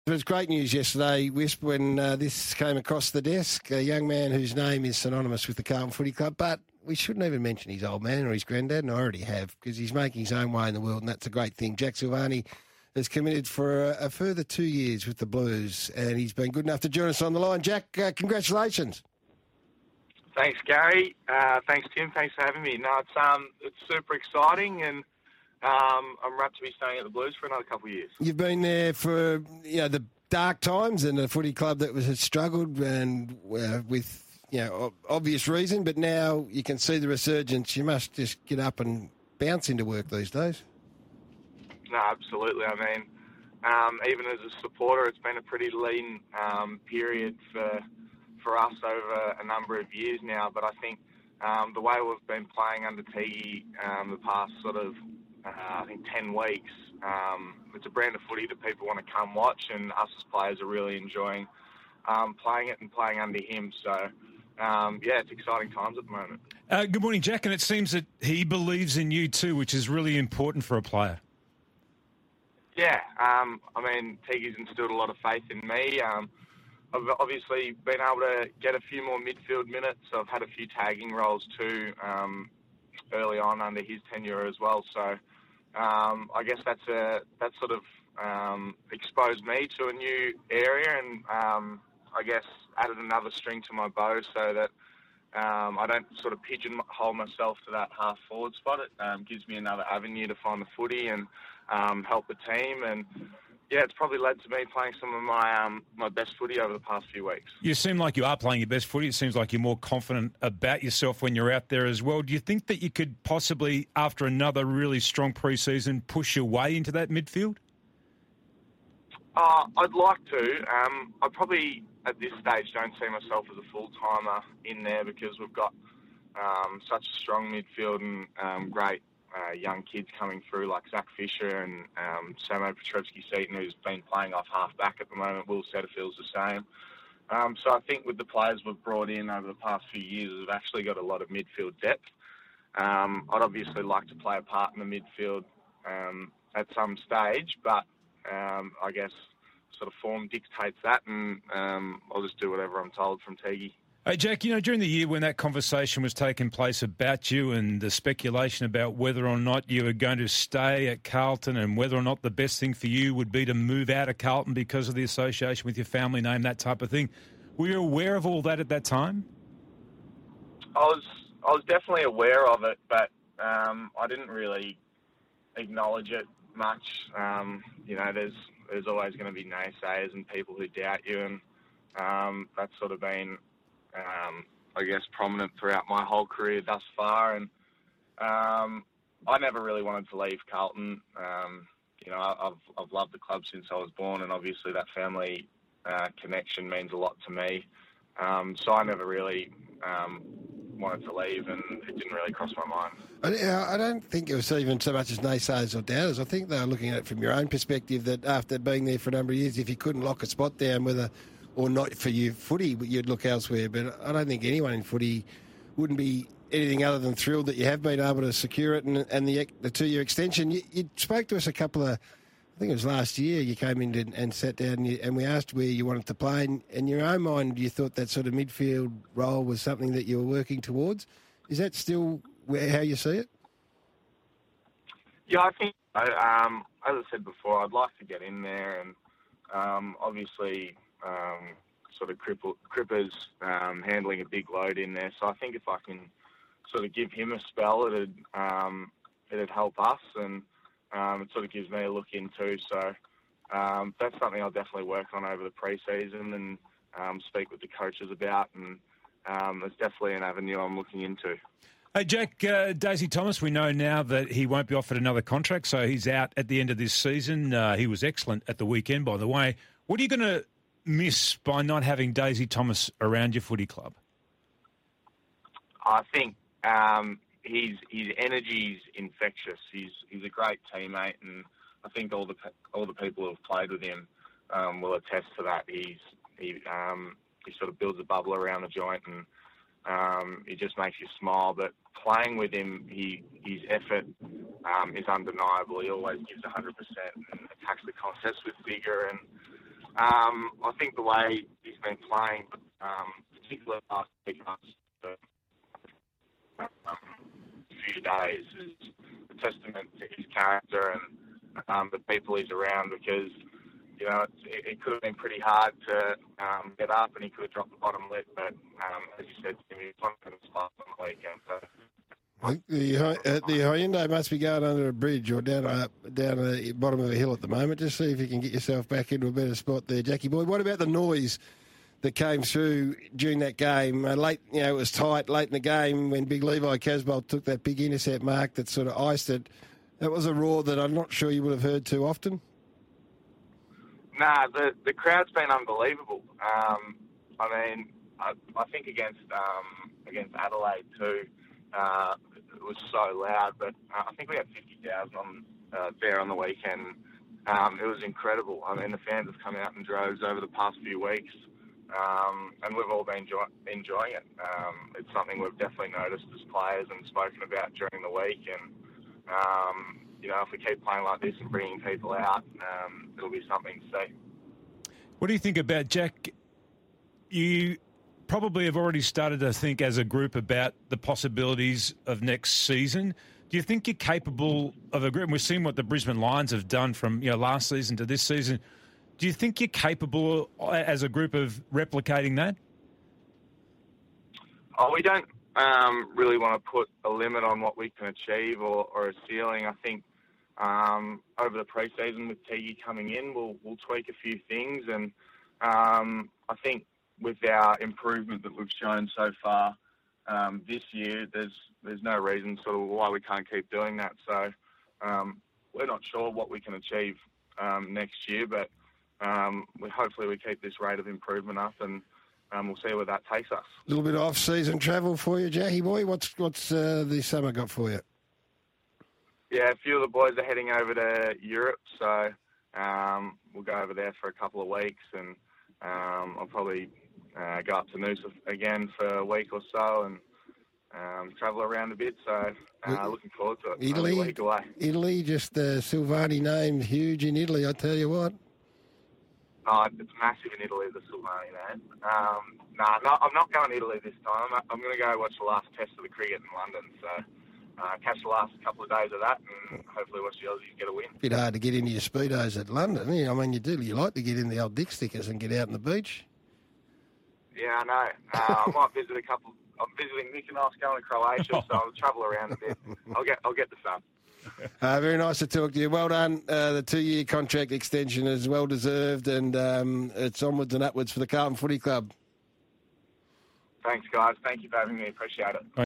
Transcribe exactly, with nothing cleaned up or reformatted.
It was great news yesterday, Wisp, when uh, this came across the desk. A young man whose name is synonymous with the Carlton Footy Club, but we shouldn't even mention his old man or his granddad, and I already have, because he's making his own way in the world, and that's a great thing. Jack Silvagni has committed for a, a further two years with the Blues, and he's been good enough to join us on the line. Jack, uh, congratulations. Thanks, Gary. Uh, thanks, Tim. Thanks for having me. No, it's um, it's super exciting, and um, I'm rapt to be staying at the Blues for another couple of years. You've been there for you know the dark times and a footy club that was had struggled and uh, with you know obvious reason, but now you can see the resurgence. You must just get up and bounce into work these days. No, absolutely. I mean, um, even as a supporter, it's been a pretty lean um, period for. for us over a number of years now, but I think um, the way we've been playing under Tigi um, the past sort of, uh, I think, ten weeks, um, it's a brand of footy that people want to come watch, and us as players are really enjoying um, playing it and playing under him. So, um, yeah, it's exciting times at the moment. Uh, good morning, Jack, and it seems that he believes in you too, which is really important for a player. Yeah, um, I mean, Tigi's instilled a lot of faith in me. Um, I've obviously been able to get a few more midfield minutes. I've had a few tagging roles too um, early on under his tenure as well. So um, I guess that's a that sort of um, exposed me to a new area, and um, I guess added another string to my bow so that um, I don't sort of pigeonhole myself to that half forward spot. It um, gives me another avenue to find the footy and um, help the team. And yeah, it's probably led to me playing some of my um, my best footy over the past few weeks. You seem like you are playing your best footy. It seems like you're more confident about yourself when you're out there as well. Do you think that you could possibly, after another really strong pre-season, push your way into that midfield? Uh, I'd like to. Um, I probably, at this stage, don't see myself as a full-timer in there because we've got um, such a strong midfield and um, great Uh, young kids coming through like Zach Fisher and um, Samo Petrevski-Seton, who's been playing off half-back at the moment. Will Setterfield's the same. Um, so I think with the players we've brought in over the past few years, we've actually got a lot of midfield depth. Um, I'd obviously like to play a part in the midfield um, at some stage, but um, I guess sort of form dictates that, and um, I'll just do whatever I'm told from Tigi. Hey, Jack, you know, during the year when that conversation was taking place about you and the speculation about whether or not you were going to stay at Carlton and whether or not the best thing for you would be to move out of Carlton because of the association with your family name, that type of thing, were you aware of all that at that time? I was I was definitely aware of it, but um, I didn't really acknowledge it much. Um, you know, there's there's always going to be naysayers and people who doubt you, and um, that's sort of been... Um, I guess, prominent throughout my whole career thus far. And um, I never really wanted to leave Carlton. Um, you know, I've, I've loved the club since I was born, and obviously that family uh, connection means a lot to me. Um, so I never really um, wanted to leave, and it didn't really cross my mind. I, I don't think it was even so much as naysayers or doubters. I think they were looking at it from your own perspective, that after being there for a number of years, if you couldn't lock a spot down, whether or not for you footy, you'd look elsewhere. But I don't think anyone in footy wouldn't be anything other than thrilled that you have been able to secure it, and, and the, the two-year extension. You, you spoke to us a couple of, I think it was last year, you came in and, and sat down and, you, and we asked where you wanted to play. And in your own mind, you thought that sort of midfield role was something that you were working towards. Is that still where, how you see it? Yeah, I think, um, as I said before, I'd like to get in there, and um, obviously... Um, sort of cripple, Cripper's um, handling a big load in there. So I think if I can sort of give him a spell, it'd, um, it'd help us, and um, it sort of gives me a look in too. So um, that's something I'll definitely work on over the pre-season and um, speak with the coaches about, and um, it's definitely an avenue I'm looking into. Hey, Jack, uh, Daisy Thomas, we know now that he won't be offered another contract, so he's out at the end of this season. Uh, he was excellent at the weekend, by the way. What are you going to miss by not having Daisy Thomas around your footy club? I think um, his his energy's infectious. He's he's a great teammate, and I think all the all the people who have played with him um, will attest to that. He's he um, he sort of builds a bubble around the joint, and um, he just makes you smile. But playing with him, he his effort um, is undeniable. He always gives one hundred percent and attacks the contest with vigour, and Um, I think the way he's been playing, um, particularly last week, um, few days, is a testament to his character and um, the people he's around, because, you know, it, it could have been pretty hard to um, get up, and he could have dropped the bottom lip, but um, as you said, he was one of the spots on the weekend. So I think the uh, the Hyundai must be going under a bridge or down a, down the bottom of a hill at the moment. Just see if you can get yourself back into a better spot there, Jackie boy. What about the noise that came through during that game? Uh, late, you know, it was tight late in the game when Big Levi Casbolt took that big intercept mark that sort of iced it. That was a roar that I'm not sure you would have heard too often. Nah, the the crowd's been unbelievable. Um, I mean, I, I think against um, against Adelaide too. Uh, it was so loud, but uh, I think we had fifty thousand on uh, there on the weekend. Um, it was incredible. I mean, the fans have come out in droves over the past few weeks, um, and we've all been enjoy- enjoying it. Um, it's something we've definitely noticed as players and spoken about during the week. And um, you know, if we keep playing like this and bringing people out, um, it'll be something to see. What do you think about, Jack? You probably have already started to think as a group about the possibilities of next season. Do you think you're capable of a group? And we've seen what the Brisbane Lions have done from, you know, last season to this season. Do you think you're capable as a group of replicating that? Oh, we don't um, really want to put a limit on what we can achieve or, or a ceiling. I think um, over the pre-season with Tegi coming in, we'll, we'll tweak a few things. And um, I think with our improvement that we've shown so far um, this year, there's there's no reason sort of why we can't keep doing that. So um, we're not sure what we can achieve um, next year, but um, we, hopefully we keep this rate of improvement up, and um, we'll see where that takes us. A little bit of off-season travel for you, Jackie boy. What's what's uh, the summer got for you? Yeah, a few of the boys are heading over to Europe, so um, we'll go over there for a couple of weeks, and um, I'll probably Uh, go up to Noosa again for a week or so and um, travel around a bit. So uh, looking forward to it. Italy, Only a week away. Italy, just the uh, Silvani name, huge in Italy, I tell you what. Oh, it's massive in Italy, the Silvani name. Um, nah, no, I'm not going to Italy this time. I'm going to go watch the last test of the cricket in London. So uh, catch the last couple of days of that and hopefully watch the Aussies get a win. Bit hard to get into your Speedos at London. I mean, you do. You like to get in the old dick stickers and get out on the beach. Yeah, I know. Uh, I might visit a couple. I'm visiting Mykonos, going to Croatia, so I'll travel around a bit. I'll get, I'll get the sun. Uh, very nice to talk to you. Well done. Uh, the two-year contract extension is well deserved, and um, it's onwards and upwards for the Carlton Footy Club. Thanks, guys. Thank you for having me. Appreciate it.